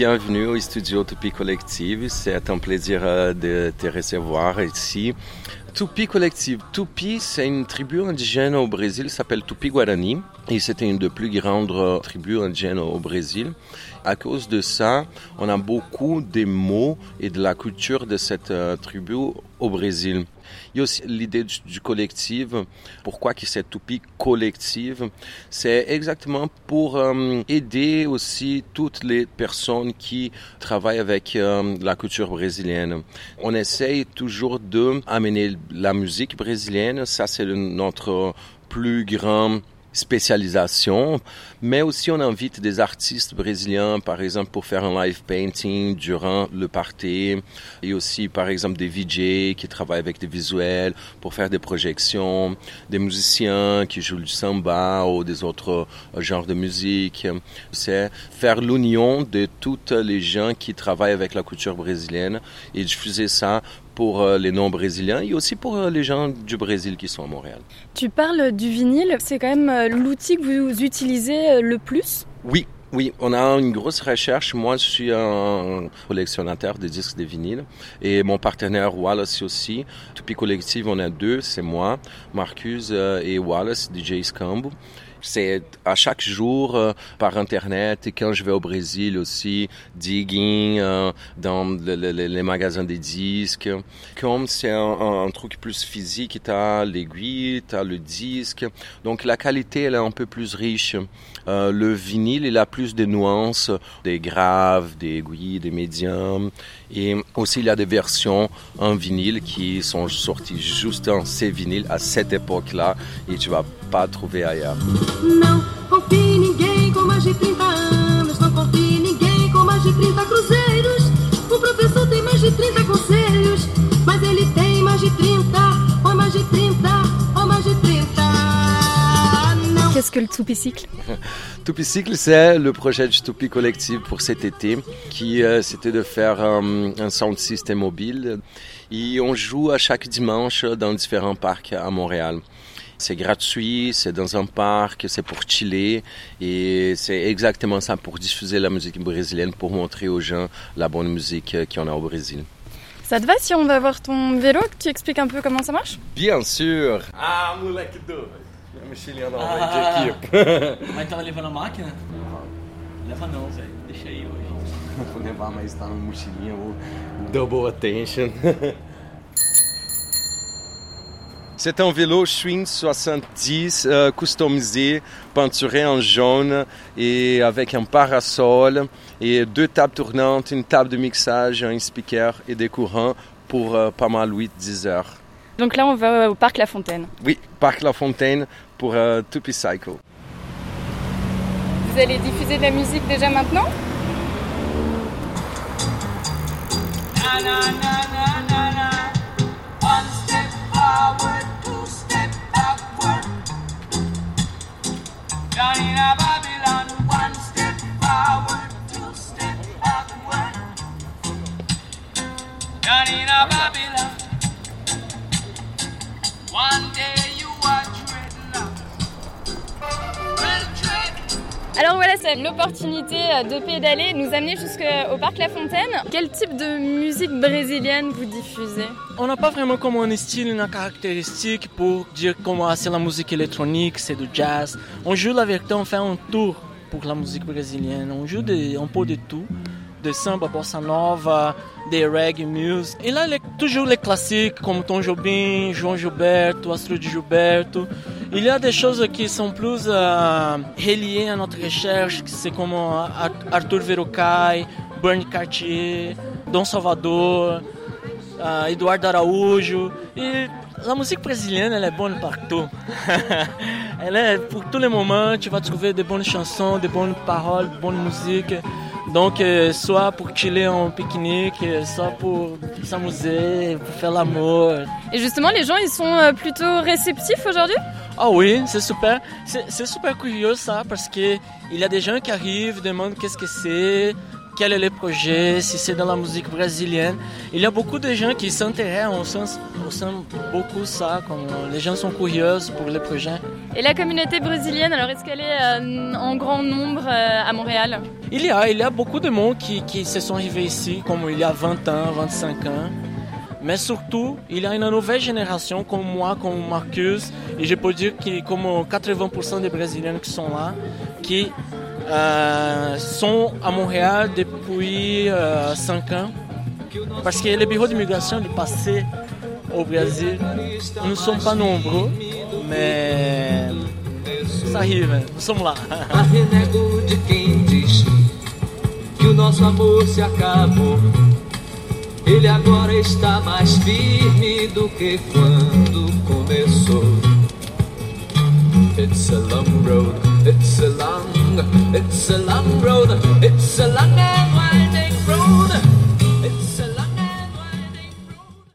bienvenue au studio Tupi Collective. C'est un plaisir de te recevoir ici. Tupi Collective. Tupi, c'est une tribu indigène au Brésil, s'appelle Tupi-Guarani. Et c'était une des plus grandes tribus indigènes au Brésil. À cause de ça, on a beaucoup de mots et de la culture de cette tribu au Brésil. Il y a aussi l'idée du collectif. Pourquoi que c'est Tupi Collective? C'est exactement pour aider aussi toutes les personnes qui travaillent avec la culture brésilienne. On essaye toujours d'amener la musique brésilienne. Ça, c'est notre plus grand spécialisation, mais aussi on invite des artistes brésiliens, par exemple, pour faire un live painting durant le party, et aussi, par exemple, des VJ qui travaillent avec des visuels pour faire des projections, des musiciens qui jouent du samba ou des autres genres de musique. C'est faire l'union de toutes les gens qui travaillent avec la culture brésilienne et diffuser ça pour les non-brésiliens et aussi pour les gens du Brésil qui sont à Montréal. Tu parles du vinyle, c'est quand même l'outil que vous utilisez le plus? Oui, on a une grosse recherche. Moi, je suis un collectionneur de disques de vinyle et mon partenaire Wallace aussi. Tupi Collective, on a deux, c'est moi, Marcus et Wallace, DJ Scambo. C'est à chaque jour par Internet et quand je vais au Brésil aussi, digging dans les magasins des disques. Comme c'est un truc plus physique, tu as l'aiguille, tu as le disque. Donc la qualité, elle est un peu plus riche. Le vinyle, il a plus de nuances, des graves, des aiguilles, des médiums. Et aussi, il y a des versions en vinyle qui sont sorties juste en ces vinyles à cette époque-là et tu vas pas trouver ailleurs. Não confie em ninguém com mais de 30 anos. Não confie em ninguém com mais de 30 cruzeiros. Professor tem mais de 30 conselhos, mas ele tem mais de 30, ou mais de 30, ou mais de 30. Non. Qu'est-ce que le Tupi-cycle? Tupi-cycle, c'est le projet du Tupi Collective pour cet été, qui c'était de faire un sound system mobile. Et on joue à chaque dimanche dans différents parcs à Montréal. C'est gratuit, c'est dans un parc, c'est pour chiller et c'est exactement ça pour diffuser la musique brésilienne, pour montrer aux gens la bonne musique qu'on a au Brésil. Ça te va si on va voir ton vélo, que tu expliques un peu comment ça marche? Bien sûr! Ah, moleque doido! Minha mochilinha nova de equipe. Mas tava levando a máquina? Leva não, velho. Deixa aí hoje. Vou levar, mas tá na mochilinha, o double attention. C'est un vélo Schwinn 70 customisé, peinturé en jaune et avec un parasol et 2 tables tournantes, une table de mixage, un speaker et des courants pour pas mal 8-10 heures. Donc là, on va au Parc La Fontaine. Oui, Parc La Fontaine pour Tupi Cycle. Vous allez diffuser de la musique déjà maintenant? Na, na, na, na, na, na. One step forward, 2 step backward. Down in a Babylon, 1 step forward, 2 step backward. Down in a Babylon, one day you are dreadlock. Well, dread. Alors voilà, c'est l'opportunité de pédaler, nous amener jusqu'au Parc La Fontaine. Quel type de musique brésilienne vous diffusez? On n'a pas vraiment comme un style, une caractéristique pour dire comment c'est la musique électronique, c'est du jazz. On joue la vérité, on fait un tour pour la musique brésilienne. On joue un peu de tout, de samba, bossa nova, des reggae music. Et là, toujours les classiques comme Tom Jobim, João Gilberto, Astrud Gilberto. Il y a des choses qui sont plus reliées à notre recherche, c'est comme Arthur Verocai, Bernie Cartier, Dom Salvador, Eduardo Araújo. Et la musique brésilienne, elle est bonne partout. Elle est pour tous les moments, tu vas trouver de bonnes chansons, de bonnes paroles, de bonne musique. Donc, soit pour chiller en pique-nique, soit pour s'amuser, pour faire l'amour. Et justement, les gens, ils sont plutôt réceptifs aujourd'hui? Ah oui, c'est super. C'est super curieux ça, parce qu'il y a des gens qui arrivent, demandent qu'est-ce que c'est, quel est le projet, si c'est dans la musique brésilienne. Il y a beaucoup de gens qui s'intéressent, on sent beaucoup ça, comme les gens sont curieux pour les projets. Et la communauté brésilienne, alors est-ce qu'elle est en grand nombre à Montréal? Il y a beaucoup de monde qui se sont arrivés ici, comme il y a 20 ans, 25 ans. Mais surtout, il y a une nouvelle génération comme moi, comme Marcus, et je peux dire que comme 80% des Brésiliens qui sont là, qui sont à Montréal depuis 5 ans. Parce que les bureaux d'immigration du passé au Brésil ne sont pas nombreux, mais ça arrive, nous sommes là. Arrenego de quem diz que o nosso amor se acabou. Ele agora está mais firme do que quando começou. It's a long road, it's a long road, it's a long and winding road.